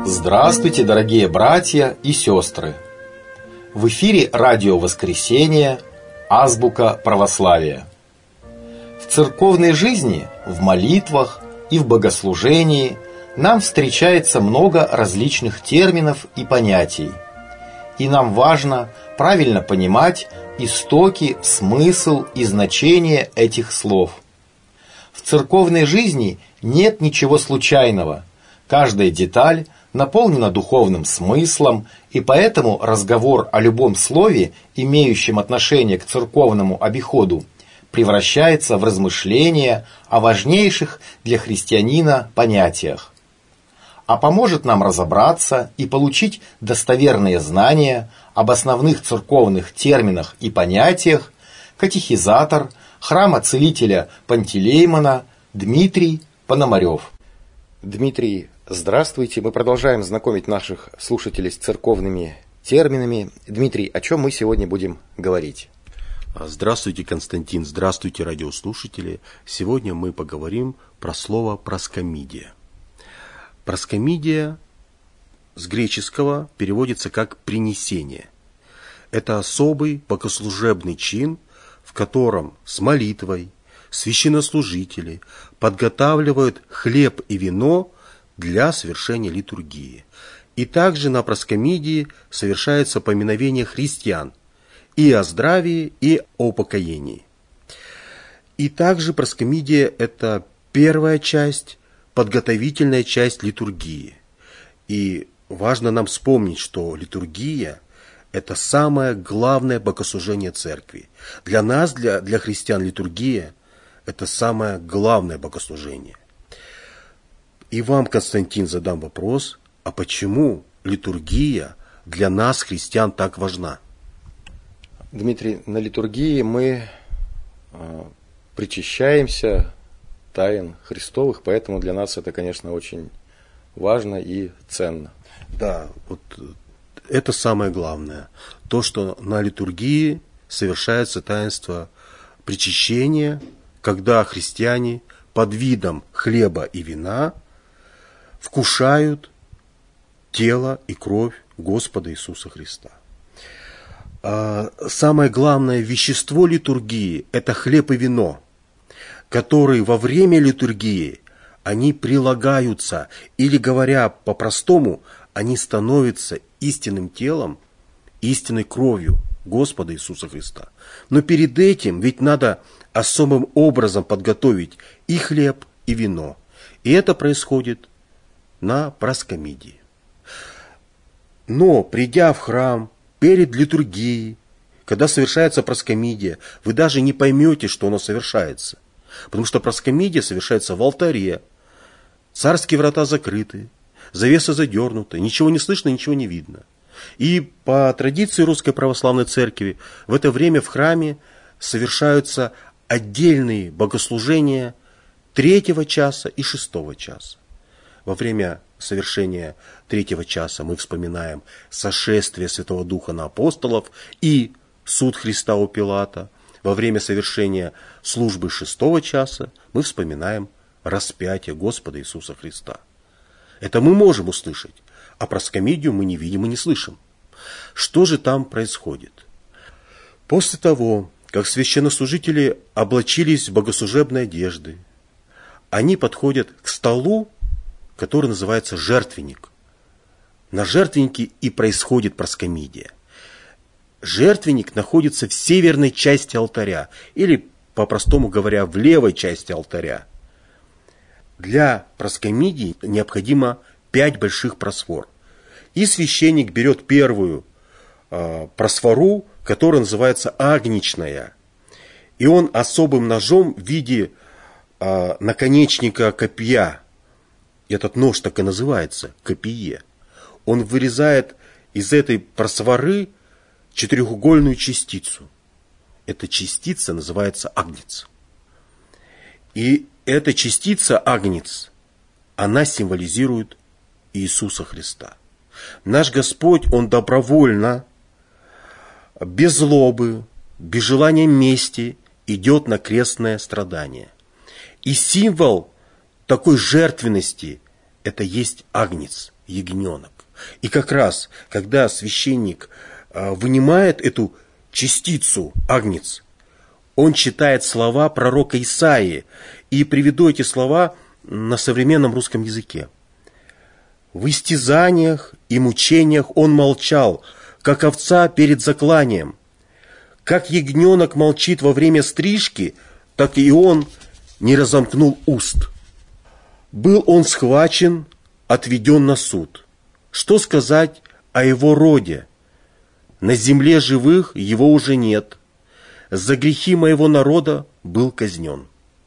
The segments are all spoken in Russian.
Здравствуйте, дорогие братья и сестры! В эфире радио «Воскресение», азбука православия. В церковной жизни, в молитвах и в богослужении нам встречается много различных терминов и понятий. И нам важно правильно понимать истоки, смысл и значение этих слов. В церковной жизни нет ничего случайного. Каждая деталь наполнена духовным смыслом, и поэтому разговор о любом слове, имеющем отношение к церковному обиходу, превращается в размышления о важнейших для христианина понятиях. А поможет нам разобраться и получить достоверные знания об основных церковных терминах и понятиях катехизатор храма целителя Пантелеймона Дмитрий Пономарев. Дмитрий, здравствуйте. Мы продолжаем знакомить наших слушателей с церковными терминами. Дмитрий, о чем мы сегодня будем говорить? Здравствуйте, Константин. Здравствуйте, радиослушатели. Сегодня мы поговорим про слово проскомидия. Проскомидия с греческого переводится как «принесение». Это особый богослужебный чин, в котором с молитвой священнослужители подготавливают хлеб и вино для совершения литургии. И также на проскомидии совершается поминовение христиан и о здравии, и о покаянии. И также проскомидия – это первая часть, подготовительная часть литургии. И важно нам вспомнить, что литургия – это самое главное богослужение церкви. Для нас, для христиан, литургия – это самое главное богослужение. И вам, Константин, задам вопрос, а почему литургия для нас, христиан, так важна? Дмитрий, на литургии мы причащаемся тайн Христовых, поэтому для нас это, конечно, очень важно и ценно. Да, вот это самое главное. То, что на литургии совершается таинство причащения, когда христиане под видом хлеба и вина вкушают тело и кровь Господа Иисуса Христа. Самое главное вещество литургии – это хлеб и вино, которые во время литургии они прилагаются, или, говоря по-простому, они становятся истинным телом, истинной кровью Господа Иисуса Христа. Но перед этим ведь надо особым образом подготовить и хлеб, и вино. И это происходит на проскомидии. Но, придя в храм перед литургией, когда совершается проскомидия, вы даже не поймете, что оно совершается. Потому что проскомидия совершается в алтаре. Царские врата закрыты, завеса задернута, ничего не слышно, ничего не видно. И по традиции Русской Православной Церкви в это время в храме совершаются отдельные богослужения 3 часа и 6 часа. Во время совершения 3 часа мы вспоминаем сошествие Святого Духа на апостолов и суд Христа у Пилата. Во время совершения службы 6 часа мы вспоминаем распятие Господа Иисуса Христа. Это мы можем услышать, а проскомидию мы не видим и не слышим. Что же там происходит? После того, как священнослужители облачились в богослужебные одежды, они подходят к столу, который называется жертвенник. На жертвеннике и происходит проскомидия. Жертвенник находится в северной части алтаря, или, по-простому говоря, в левой части алтаря. Для проскомидии необходимо 5 больших просфор. И священник берет первую просфору, которая называется агничная. И он особым ножом в виде наконечника копья, этот нож так и называется, копье, он вырезает из этой просфоры четырехугольную частицу. Эта частица называется агнец. И эта частица агнец, она символизирует Иисуса Христа. Наш Господь, Он добровольно, без злобы, без желания мести идет на крестное страдание. И символ такой жертвенности – это есть агнец, ягненок. И как раз, когда священник вынимает эту частицу, агнец, он читает слова пророка Исаии. И приведу эти слова на современном русском языке. «В истязаниях и мучениях он молчал, как овца перед закланием. Как ягненок молчит во время стрижки, так и он не разомкнул уст. Был он схвачен, отведен на суд. Что сказать о его роде? На земле живых его уже нет. За грехи моего народа был казнен».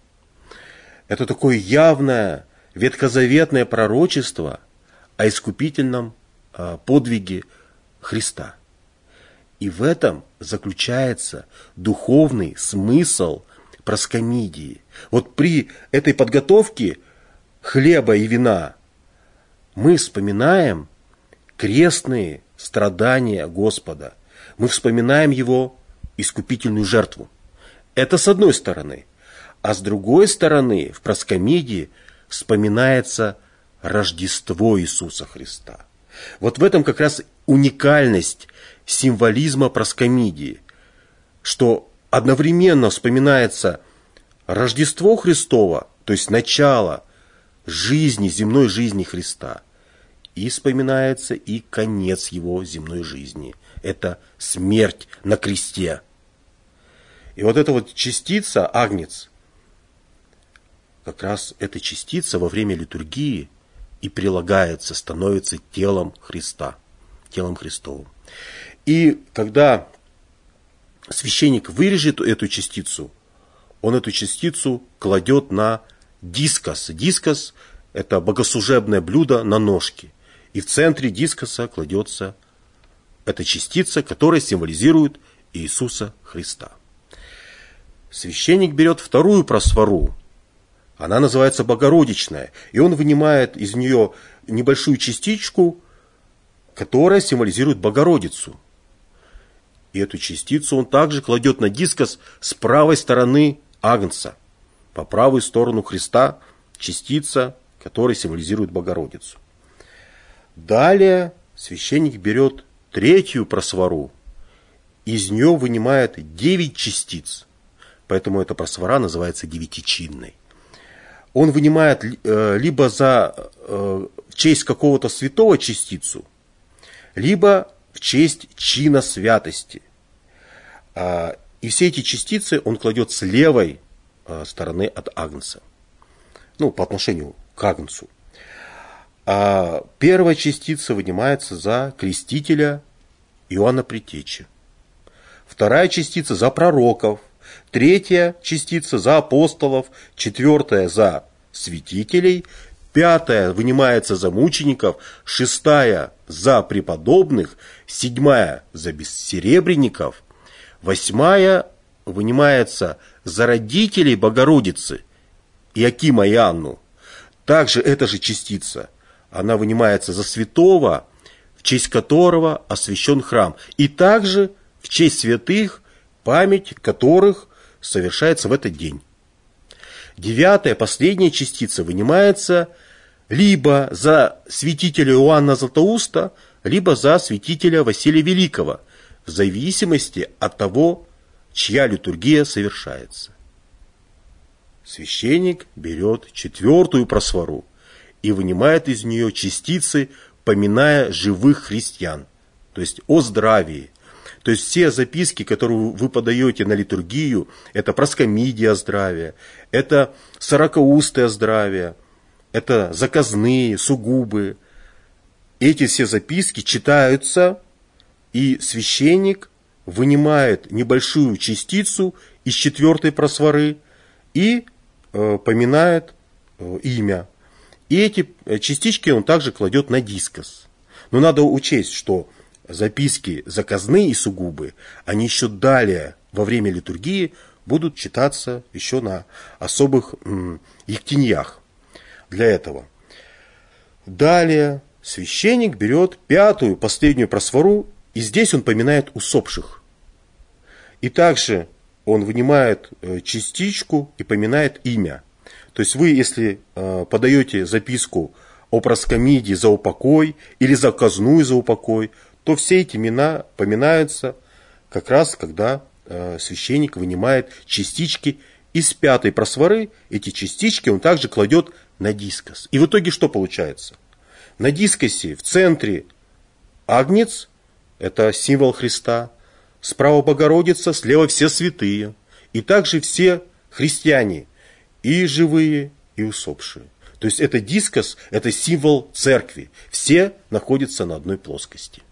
Это такое явное ветхозаветное пророчество о искупительном подвиге Христа. И в этом заключается духовный смысл проскомидии. Вот при этой подготовке хлеба и вина мы вспоминаем крестные страдания Господа. Мы вспоминаем Его искупительную жертву. Это с одной стороны. А с другой стороны, в проскомидии вспоминается Рождество Иисуса Христа. Вот в этом как раз уникальность символизма проскомидии, что одновременно вспоминается Рождество Христово, то есть начало жизни, земной жизни Христа, и вспоминается и конец Его земной жизни. Это смерть на кресте. И вот эта вот частица, агнец, как раз эта частица во время литургии и прилагается, становится телом Христа, телом Христовым. И когда священник вырежет эту частицу, он эту частицу кладет на дискос. Дискос – это богослужебное блюдо на ножке. И в центре дискоса кладется эта частица, которая символизирует Иисуса Христа. Священник берет вторую просфору. Она называется Богородичная, и он вынимает из нее небольшую частичку, которая символизирует Богородицу. И эту частицу он также кладет на дискос с правой стороны агнца. По правую сторону Христа частица, которая символизирует Богородицу. Далее священник берет третью просфору, из нее вынимает 9 частиц, поэтому эта просфора называется девятичинной. Он вынимает либо в честь какого-то святого частицу, либо в честь чина святости. И все эти частицы он кладет с левой стороны от агнца. По отношению к агнцу. Первая частица вынимается за крестителя Иоанна Предтечи. Вторая частица за пророков. Третья частица за апостолов, четвертая за святителей, пятая вынимается за мучеников, шестая за преподобных, седьмая за бессеребренников, восьмая вынимается за родителей Богородицы, Иакима и Анну. Также эта же частица, она вынимается за святого, в честь которого освящен храм, и также в честь святых, память которых совершается в этот день. Девятая, последняя частица вынимается либо за святителя Иоанна Златоуста, либо за святителя Василия Великого, в зависимости от того, чья литургия совершается. Священник берет четвертую просфору и вынимает из нее частицы, поминая живых христиан, то есть о здравии. То есть все записки, которые вы подаете на литургию, это проскомидия здравия, это сорокаустое здравие, это заказные, сугубы. Эти все записки читаются, и священник вынимает небольшую частицу из четвертой просфоры и поминает имя. И эти частички он также кладет на дискос. Но надо учесть, что записки заказные и сугубы, они еще далее во время литургии будут читаться еще на особых ектеньях для этого. Далее священник берет пятую, последнюю просфору, и здесь он поминает усопших. И также он вынимает частичку и поминает имя. То есть вы, если подаете записку о проскомидии за упокой или за казну за упокой, то все эти имена поминаются как раз, когда священник вынимает частички из пятой просворы. Эти частички он также кладет на дискос. И в итоге что получается? На дискосе в центре агнец, это символ Христа, справа Богородица, слева все святые. И также все христиане, и живые, и усопшие. То есть это дискос, это символ церкви. Все находятся на одной плоскости.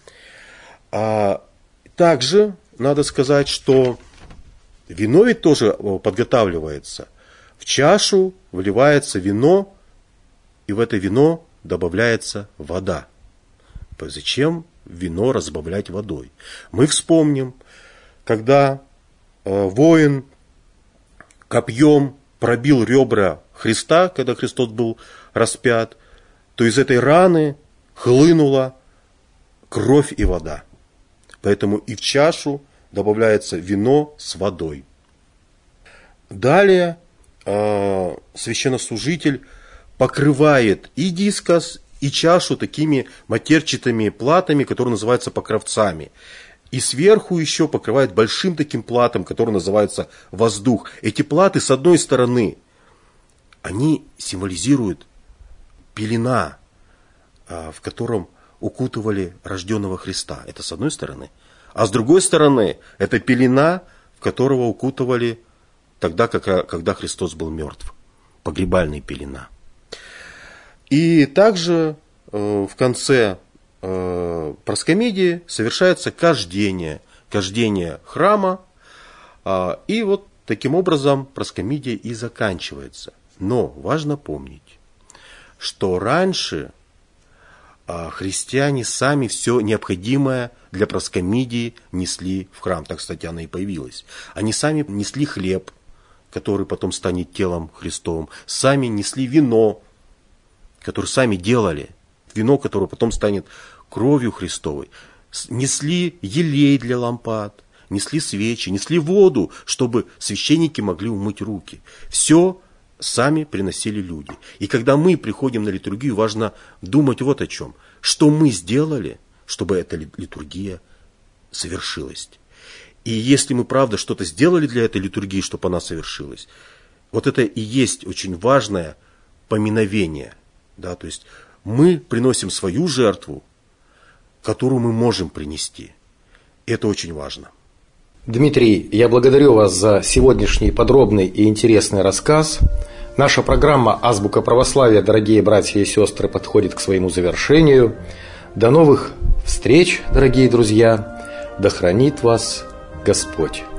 Также надо сказать, что вино ведь тоже подготавливается. В чашу вливается вино, и в это вино добавляется вода. Зачем вино разбавлять водой? Мы вспомним, когда воин копьем пробил ребра Христа, когда Христос был распят, то из этой раны хлынула кровь и вода. Поэтому и в чашу добавляется вино с водой. Далее священнослужитель покрывает и дискос, и чашу такими матерчатыми платами, которые называются покровцами. И сверху еще покрывает большим таким платом, который называется воздух. Эти платы, с одной стороны, они символизируют пелена, в котором укутывали рожденного Христа. Это с одной стороны. А с другой стороны, это пелена, в которого укутывали тогда, когда Христос был мертв. Погребальная пелена. И также в конце проскомидии совершается кождение храма. И вот таким образом проскомидия и заканчивается. Но важно помнить, что раньше христиане сами все необходимое для проскомидии несли в храм. Так, кстати, она и появилась. Они сами несли хлеб, который потом станет телом Христовым. Сами несли вино, которое сами делали. Вино, которое потом станет кровью Христовой. Несли елей для лампад, несли свечи, несли воду, чтобы священники могли умыть руки. Все сами приносили люди. И когда мы приходим на литургию, важно думать вот о чем. Что мы сделали, чтобы эта литургия совершилась. И если мы, правда, что-то сделали для этой литургии, чтобы она совершилась, вот это и есть очень важное поминовение. Да, то есть мы приносим свою жертву, которую мы можем принести. Это очень важно. Дмитрий, я благодарю вас за сегодняшний подробный и интересный рассказ. Наша программа «Азбука православия», дорогие братья и сестры, подходит к своему завершению. До новых встреч, дорогие друзья. Да хранит вас Господь.